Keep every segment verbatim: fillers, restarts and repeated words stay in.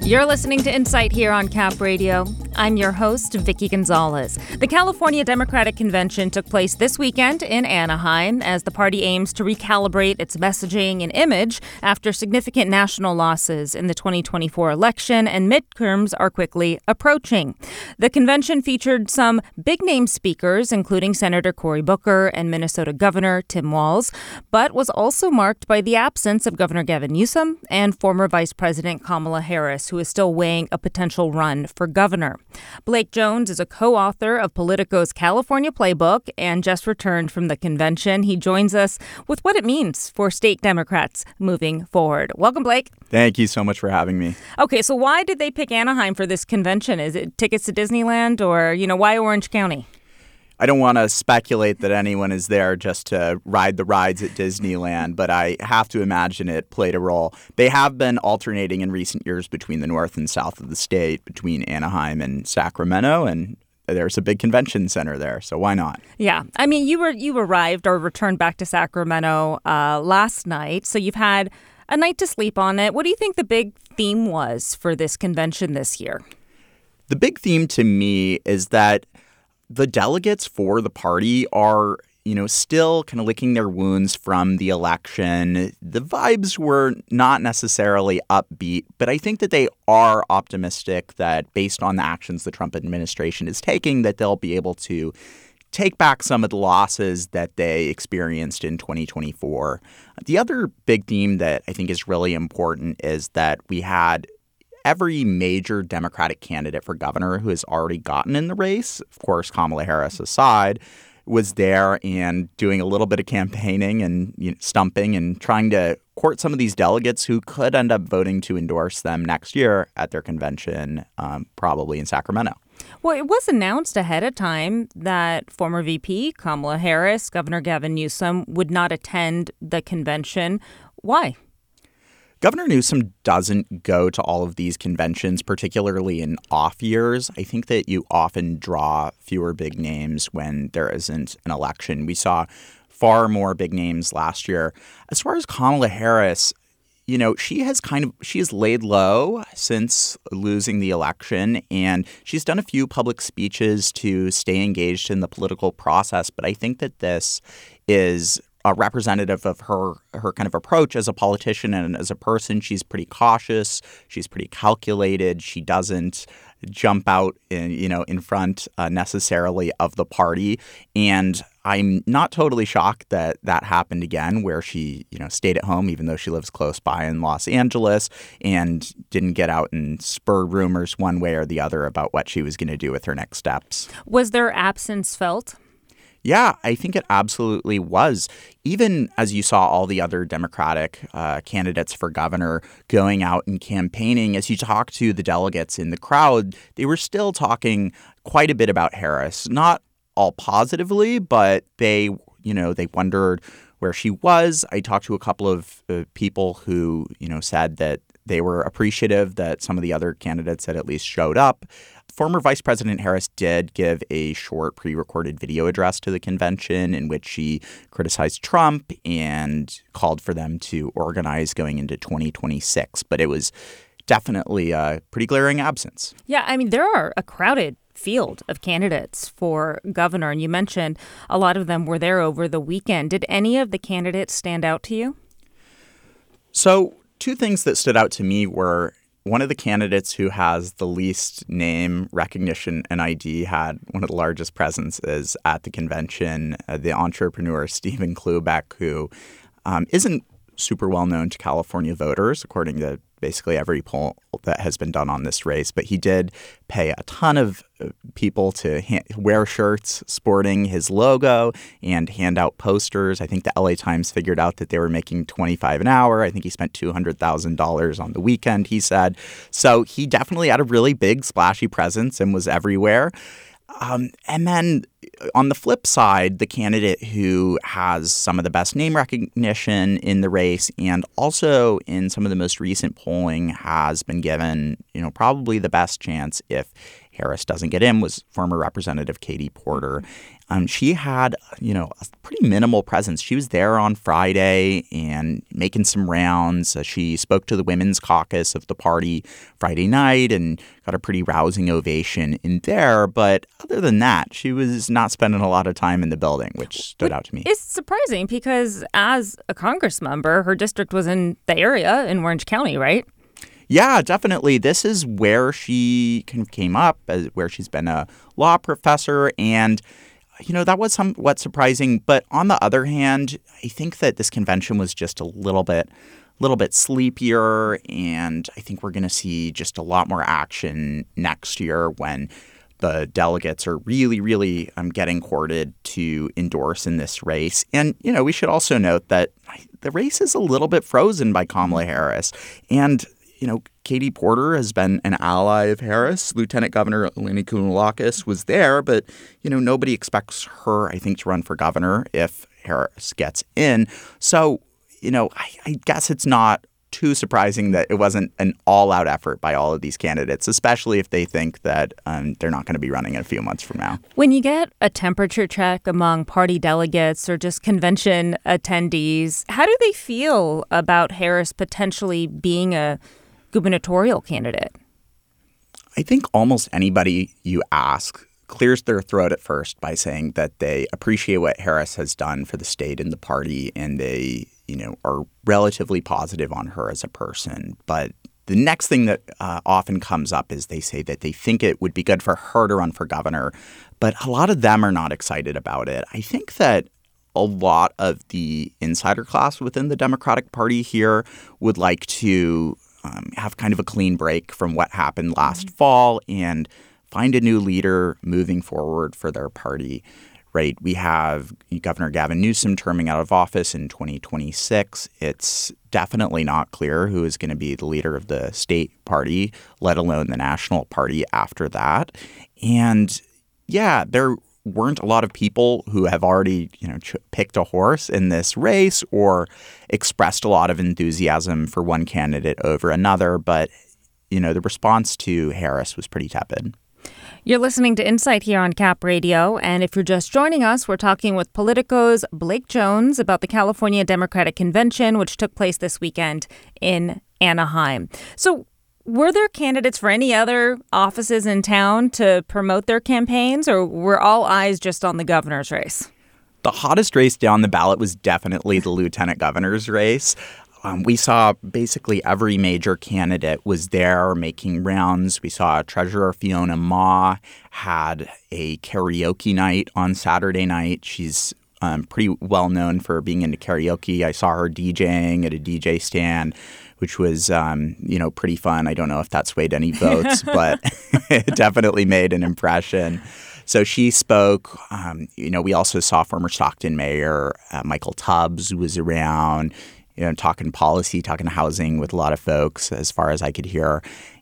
You're listening to Insight here on Cap Radio. I'm your host, Vicky Gonzalez. The California Democratic Convention took place this weekend in Anaheim as the party aims to recalibrate its messaging and image after significant national losses in the twenty twenty-four election, and midterms are quickly approaching. The convention featured some big-name speakers, including Senator Cory Booker and Minnesota Governor Tim Walz, but was also marked by the absence of Governor Gavin Newsom and former Vice President Kamala Harris, who is still weighing a potential run for governor. Blake Jones is a co-author of Politico's California Playbook and just returned from the convention. He joins us with what it means for state Democrats moving forward. Welcome, Blake. Thank you so much for having me. Okay, so why did they pick Anaheim for this convention? Is it tickets to Disneyland, or, you know, why Orange County? I don't want to speculate that anyone is there just to ride the rides at Disneyland, but I have to imagine it played a role. They have been alternating in recent years between the north and south of the state, between Anaheim and Sacramento, and there's a big convention center there, so why not? Yeah. I mean, you were you arrived or returned back to Sacramento uh, last night, so you've had a night to sleep on it. What do you think the big theme was for this convention this year? The big theme to me is that the delegates for the party are, you know, still kind of licking their wounds from the election. The vibes were not necessarily upbeat, but I think that they are optimistic that based on the actions the Trump administration is taking, that they'll be able to take back some of the losses that they experienced in twenty twenty-four. The other big theme that I think is really important is that we had every major Democratic candidate for governor who has already gotten in the race, of course, Kamala Harris aside, was there and doing a little bit of campaigning and, you know, stumping and trying to court some of these delegates who could end up voting to endorse them next year at their convention, um, probably in Sacramento. Well, it was announced ahead of time that former V P Kamala Harris, Governor Gavin Newsom, would not attend the convention. Why? Governor Newsom doesn't go to all of these conventions, particularly in off years. I think that you often draw fewer big names when there isn't an election. We saw far more big names last year. As far as Kamala Harris, you know, she has kind of she has laid low since losing the election, and she's done a few public speeches to stay engaged in the political process. But I think that this is a representative of her her kind of approach as a politician and as a person. She's pretty cautious. She's pretty calculated. She doesn't jump out in, you know, in front uh, necessarily of the party. And I'm not totally shocked that that happened again, where she, you know, stayed at home, even though she lives close by in Los Angeles, and didn't get out and spur rumors one way or the other about what she was going to do with her next steps. Was their absence felt? Yeah, I think it absolutely was. Even as you saw all the other Democratic uh, candidates for governor going out and campaigning, as you talk to the delegates in the crowd, they were still talking quite a bit about Harris. Not all positively, but they, you know, they wondered where she was. I talked to a couple of uh, people who, you know, said that they were appreciative that some of the other candidates had at least showed up. Former Vice President Harris did give a short pre-recorded video address to the convention in which she criticized Trump and called for them to organize going into twenty twenty-six. But it was definitely a pretty glaring absence. Yeah, I mean, there are a crowded field of candidates for governor, and you mentioned a lot of them were there over the weekend. Did any of the candidates stand out to you? So two things that stood out to me were one of the candidates who has the least name recognition and I D had one of the largest presences at the convention, uh, the entrepreneur Stephen Klubeck, who um, isn't super well known to California voters, according to basically every poll that has been done on this race. But he did pay a ton of people to ha- wear shirts sporting his logo and hand out posters. I think the L A Times figured out that they were making twenty-five an hour. I think he spent two hundred thousand dollars on the weekend, he said. So he definitely had a really big, splashy presence and was everywhere. Um, and then on the flip side, the candidate who has some of the best name recognition in the race and also in some of the most recent polling has been given, you know, probably the best chance if Harris doesn't get in was former Representative Katie Porter. Um, she had, you know, a pretty minimal presence. She was there on Friday and making some rounds. Uh, she spoke to the Women's Caucus of the party Friday night and got a pretty rousing ovation in there. But other than that, she was not spending a lot of time in the building, which stood But out to me. It's surprising because as a Congress member, her district was in the area in Orange County, right? Yeah, definitely. This is where she kind of came up, as where she's been a law professor. And, you know, that was somewhat surprising. But on the other hand, I think that this convention was just a little bit, little bit sleepier. And I think we're going to see just a lot more action next year when the delegates are really, really um, getting courted to endorse in this race. And, you know, we should also note that the race is a little bit frozen by Kamala Harris. And you know, Katie Porter has been an ally of Harris. Lieutenant Governor Eleni Kounalakis was there, but, you know, nobody expects her, I think, to run for governor if Harris gets in. So, you know, I, I guess it's not too surprising that it wasn't an all-out effort by all of these candidates, especially if they think that um, they're not going to be running in a few months from now. When you get a temperature check among party delegates or just convention attendees, how do they feel about Harris potentially being a gubernatorial candidate? I think almost anybody you ask clears their throat at first by saying that they appreciate what Harris has done for the state and the party, and they, you know, are relatively positive on her as a person. But the next thing that uh, often comes up is they say that they think it would be good for her to run for governor, but a lot of them are not excited about it. I think that a lot of the insider class within the Democratic Party here would like to Um, have kind of a clean break from what happened last mm-hmm. fall and find a new leader moving forward for their party, right? We have Governor Gavin Newsom terming out of office in twenty twenty-six. It's definitely not clear who is going to be the leader of the state party, let alone the national party after that. And yeah, there weren't a lot of people who have already, you know, ch- picked a horse in this race or expressed a lot of enthusiasm for one candidate over another. But, you know, the response to Harris was pretty tepid. You're listening to Insight here on Cap Radio. And if you're just joining us, we're talking with Politico's Blake Jones about the California Democratic Convention, which took place this weekend in Anaheim. So were there candidates for any other offices in town to promote their campaigns, or were all eyes just on the governor's race? The hottest race down the ballot was definitely the lieutenant governor's race. Um, we saw basically every major candidate was there making rounds. We saw Treasurer Fiona Ma had a karaoke night on Saturday night. She's um, pretty well known for being into karaoke. I saw her DJing at a D J stand, which was, um, you know, pretty fun. I don't know if that swayed any votes, but it definitely made an impression. So she spoke. Um, you know, we also saw former Stockton Mayor uh, Michael Tubbs, who was around, you know, talking policy, talking housing with a lot of folks, as far as I could hear.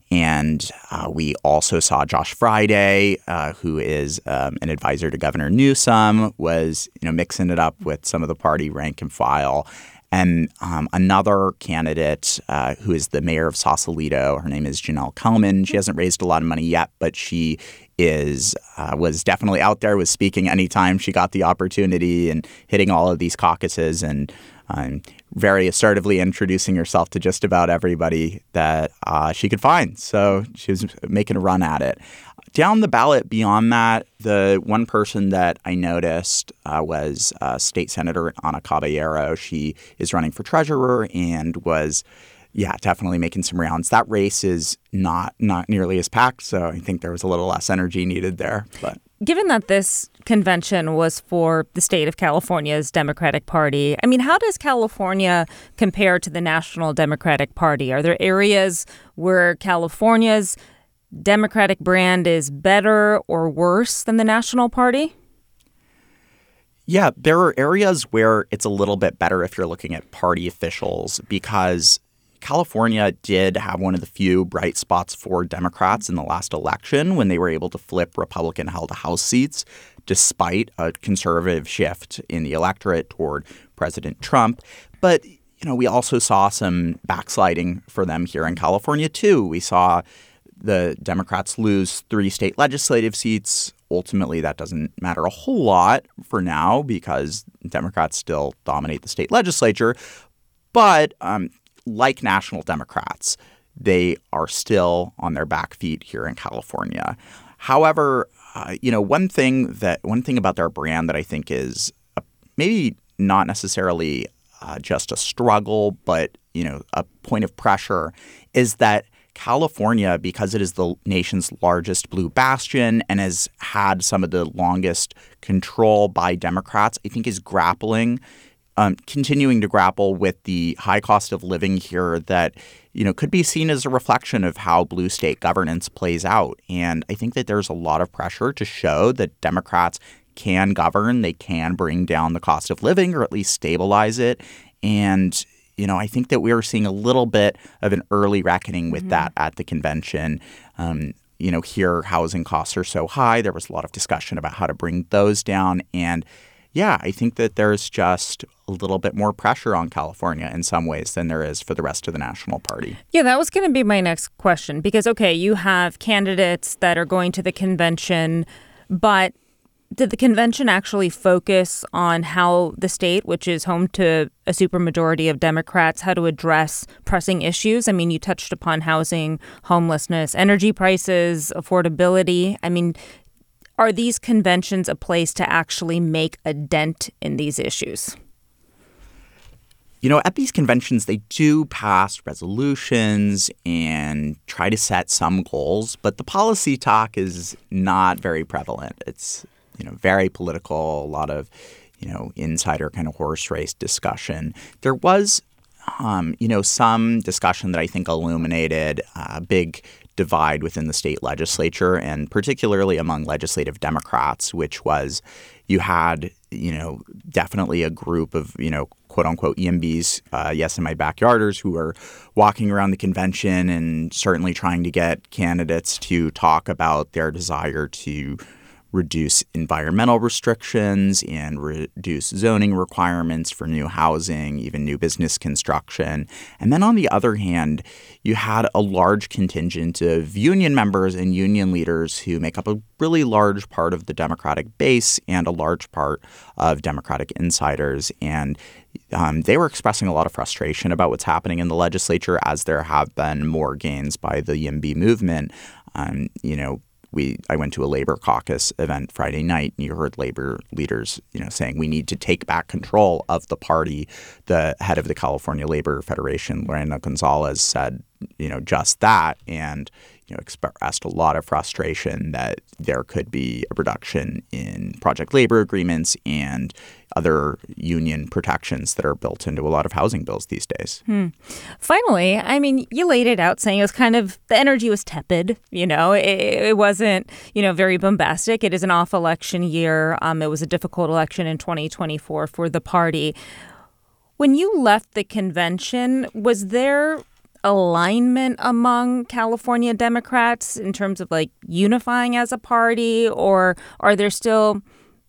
And uh, we also saw Josh Friday, uh, who is um, an advisor to Governor Newsom, was, you know, mixing it up with some of the party rank and file. And um, another candidate uh, who is the mayor of Sausalito, her name is Janelle Kelman. She hasn't raised a lot of money yet, but she is uh, was definitely out there, was speaking anytime she got the opportunity and hitting all of these caucuses and um, very assertively introducing herself to just about everybody that uh, she could find. So she was making a run at it. Down the ballot beyond that, the one person that I noticed uh, was uh, State Senator Ana Caballero. She is running for treasurer and was, yeah, definitely making some rounds. That race is not not nearly as packed, so I think there was a little less energy needed there. But given that this convention was for the state of California's Democratic Party, I mean, how does California compare to the National Democratic Party? Are there areas where California's Democratic brand is better or worse than the National Party? Yeah, there are areas where it's a little bit better if you're looking at party officials, because California did have one of the few bright spots for Democrats in the last election when they were able to flip Republican-held House seats despite a conservative shift in the electorate toward President Trump. But, you know, we also saw some backsliding for them here in California, too. We saw the Democrats lose three state legislative seats. Ultimately, that doesn't matter a whole lot for now because Democrats still dominate the state legislature. But um, like national Democrats, they are still on their back feet here in California. However, uh, you know, one thing that one thing about their brand that I think is a, maybe not necessarily uh, just a struggle, but, you know, a point of pressure is that California, because it is the nation's largest blue bastion and has had some of the longest control by Democrats, I think is grappling, um, continuing to grapple with the high cost of living here that, you know, could be seen as a reflection of how blue state governance plays out. And I think that there's a lot of pressure to show that Democrats can govern, they can bring down the cost of living or at least stabilize it. And You know, I think that we are seeing a little bit of an early reckoning with mm-hmm. that at the convention. Um, you know, here housing costs are so high. There was a lot of discussion about how to bring those down. And yeah, I think that there's just a little bit more pressure on California in some ways than there is for the rest of the national party. Yeah, that was going to be my next question because, OK, you have candidates that are going to the convention, but did the convention actually focus on how the state, which is home to a supermajority of Democrats, how to address pressing issues? I mean, you touched upon housing, homelessness, energy prices, affordability. I mean, are these conventions a place to actually make a dent in these issues? You know, at these conventions, they do pass resolutions and try to set some goals, but the policy talk is not very prevalent. It's You know, very political, a lot of, you know, insider kind of horse race discussion. There was, um, you know, some discussion that I think illuminated a big divide within the state legislature and particularly among legislative Democrats, which was you had, you know, definitely a group of, you know, quote unquote E M Bs, uh, yes, in my backyarders who were walking around the convention and certainly trying to get candidates to talk about their desire to reduce environmental restrictions and reduce zoning requirements for new housing, even new business construction. And then on the other hand, you had a large contingent of union members and union leaders who make up a really large part of the Democratic base and a large part of Democratic insiders. And um, they were expressing a lot of frustration about what's happening in the legislature as there have been more gains by the Y I M B movement. Um, you know, We I went to a labor caucus event Friday night, and you heard labor leaders, you know, saying we need to take back control of the party. The head of the California Labor Federation, Lorena Gonzalez, said, you know, just that, and you know, expressed a lot of frustration that there could be a reduction in project labor agreements and other union protections that are built into a lot of housing bills these days. Hmm. Finally, I mean, you laid it out saying it was kind of, the energy was tepid, you know, it, it wasn't, you know, very bombastic. It is an off election year. Um, it was a difficult election in twenty twenty-four for the party. When you left the convention, was there alignment among California Democrats in terms of like unifying as a party, or are there still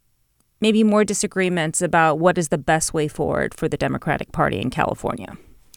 maybe more disagreements about what is the best way forward for the Democratic Party in California?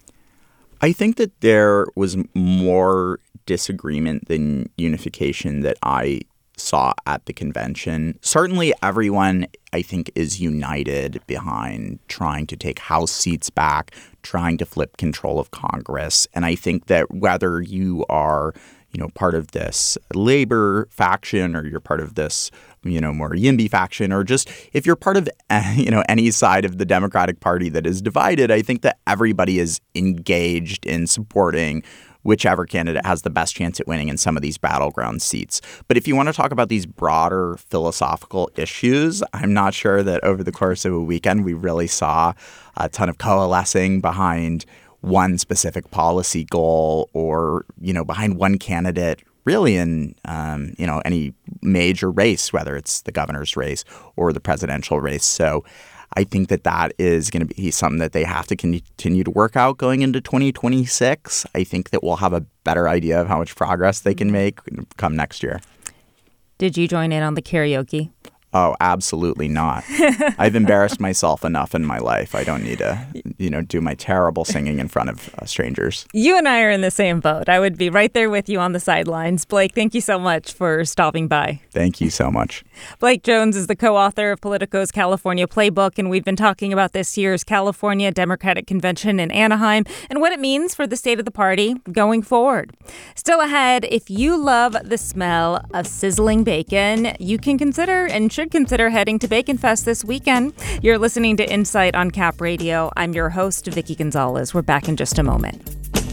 I think that there was more disagreement than unification that I saw at the convention. Certainly everyone, I think, is united behind trying to take House seats back, trying to flip control of Congress. And I think that whether you are, you know, part of this labor faction or you're part of this, you know, more Y I M B faction, or just if you're part of, you know, any side of the Democratic Party that is divided, I think that everybody is engaged in supporting whichever candidate has the best chance at winning in some of these battleground seats. But if you want to talk about these broader philosophical issues, I'm not sure that over the course of a weekend we really saw a ton of coalescing behind one specific policy goal or, you know, behind one candidate really in, um, you know, any major race, whether it's the governor's race or the presidential race. So I think that that is going to be something that they have to continue to work out going into twenty twenty-six. I think that we'll have a better idea of how much progress they can make come next year. Did you join in on the karaoke? Oh, absolutely not. I've embarrassed myself enough in my life. I don't need to, you know, do my terrible singing in front of uh, strangers. You and I are in the same boat. I would be right there with you on the sidelines. Blake, thank you so much for stopping by. Thank you so much. Blake Jones is the co-author of Politico's California Playbook, and we've been talking about this year's California Democratic Convention in Anaheim and what it means for the state of the party going forward. Still ahead, if you love the smell of sizzling bacon, you can consider and should consider heading to Bacon Fest this weekend. You're listening to Insight on Cap Radio. I'm your host, Vicki Gonzalez. We're back in just a moment.